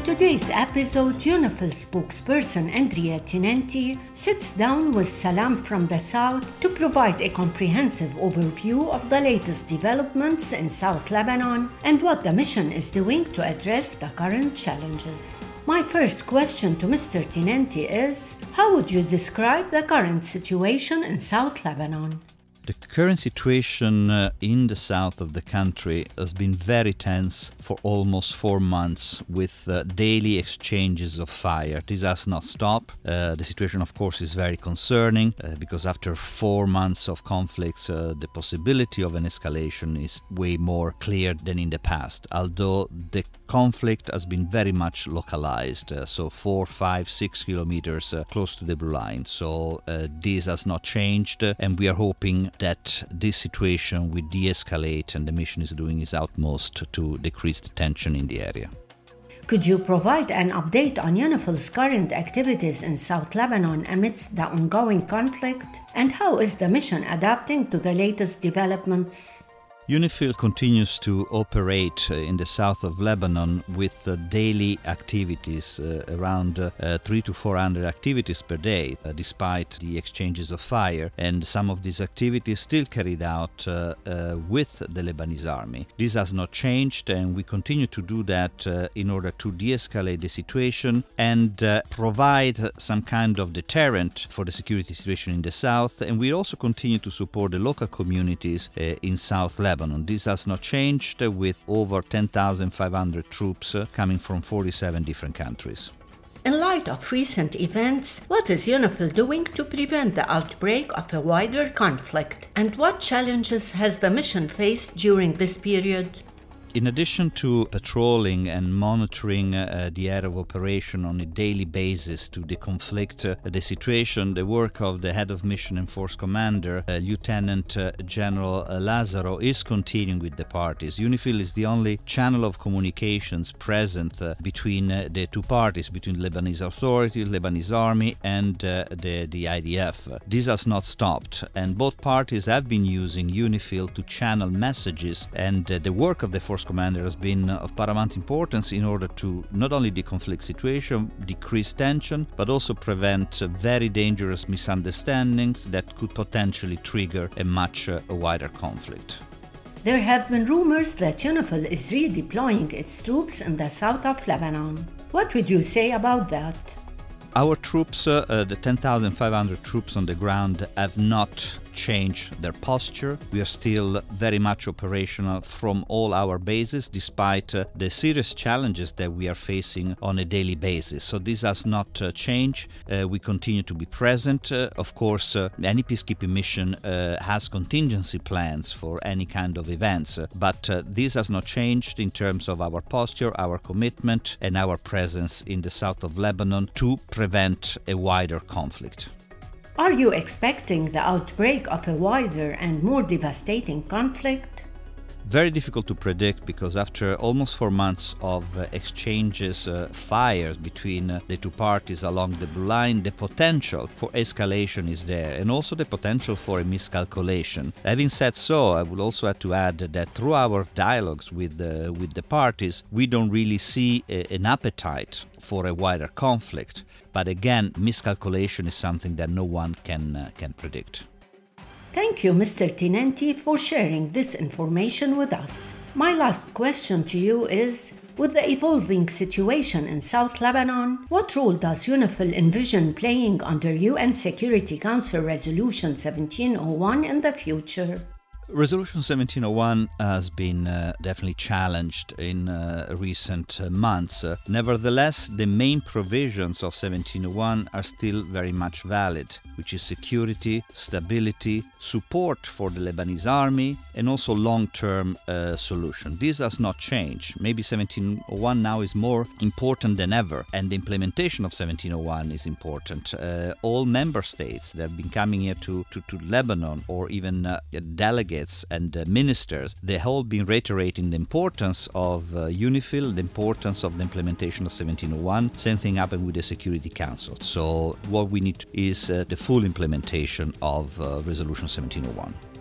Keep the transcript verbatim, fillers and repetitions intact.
today's episode, UNIFIL spokesperson Andrea Tinenti sits down with Salam from the South to provide a comprehensive overview of the latest developments in South Lebanon and what the mission is doing to address the current challenges. My first question to Mister Tinenti is, how would you describe the current situation in South Lebanon? The current situation uh, in the south of the country has been very tense for almost four months with uh, daily exchanges of fire. This has not stopped. Uh, the situation, of course, is very concerning uh, because after four months of conflicts, uh, the possibility of an escalation is way more clear than in the past, although the conflict has been very much localized, uh, so four, five, six kilometers uh, close to the blue line. So uh, this has not changed, uh, and we are hoping that this situation will de-escalate, and the mission is doing its utmost to decrease the tension in the area. Could you provide an update on UNIFIL's current activities in South Lebanon amidst the ongoing conflict? And how is the mission adapting to the latest developments? UNIFIL continues to operate uh, in the south of Lebanon with uh, daily activities, uh, around uh, uh, three to four hundred activities per day, uh, despite the exchanges of fire, and some of these activities still carried out uh, uh, with the Lebanese army. This has not changed, and we continue to do that uh, in order to de-escalate the situation and uh, provide some kind of deterrent for the security situation in the south, and we also continue to support the local communities uh, in South Lebanon. Lebanon. This has not changed, uh, with over ten thousand five hundred troops uh, coming from forty-seven different countries. In light of recent events, what is UNIFIL doing to prevent the outbreak of a wider conflict? And what challenges has the mission faced during this period? In addition to patrolling and monitoring uh, the area of operation on a daily basis to deconflict uh, the situation, the work of the head of mission and force commander, uh, Lieutenant uh, General uh, Lazaro, is continuing with the parties. UNIFIL is the only channel of communications present uh, between uh, the two parties, between Lebanese authorities, Lebanese army, and uh, the, the I D F. This has not stopped, and both parties have been using UNIFIL to channel messages, and uh, the work of the force commander has been of paramount importance in order to not only deconflict situation, decrease tension, but also prevent very dangerous misunderstandings that could potentially trigger a much uh, wider conflict. There have been rumors that UNIFIL is redeploying its troops in the south of Lebanon. What would you say about that? Our troops, uh, uh, the ten thousand five hundred troops on the ground, have not changed their posture. We are still very much operational from all our bases, despite uh, the serious challenges that we are facing on a daily basis. So this has not uh, changed. Uh, we continue to be present. Uh, of course, uh, any peacekeeping mission uh, has contingency plans for any kind of events, uh, but uh, this has not changed in terms of our posture, our commitment, and our presence in the south of Lebanon to prevent a wider conflict. Are you expecting the outbreak of a wider and more devastating conflict? Very difficult to predict, because after almost four months of uh, exchanges, uh, fires between uh, the two parties along the blue line, the potential for escalation is there, and also the potential for a miscalculation. Having said so, I would also have to add that through our dialogues with the, with the parties, we don't really see a, an appetite for a wider conflict. But again, miscalculation is something that no one can, uh, can predict. Thank you, Mister Tinenti, for sharing this information with us. My last question to you is, with the evolving situation in South Lebanon, what role does UNIFIL envision playing under U N Security Council Resolution seventeen oh one in the future? Resolution seventeen oh one has been uh, definitely challenged in uh, recent uh, months. Uh, nevertheless, the main provisions of seventeen oh one are still very much valid, which is security, stability, support for the Lebanese army, and also long-term uh, solution. This has not changed. Maybe seventeen oh one now is more important than ever, and the implementation of seventeen oh one is important. Uh, all member states that have been coming here to, to, to Lebanon, or even uh, delegates and uh, ministers, they have all been reiterating the importance of uh, UNIFIL, the importance of the implementation of seventeen oh one. Same thing happened with the Security Council. So what we need is uh, the full implementation of uh, Resolution seventeen oh one.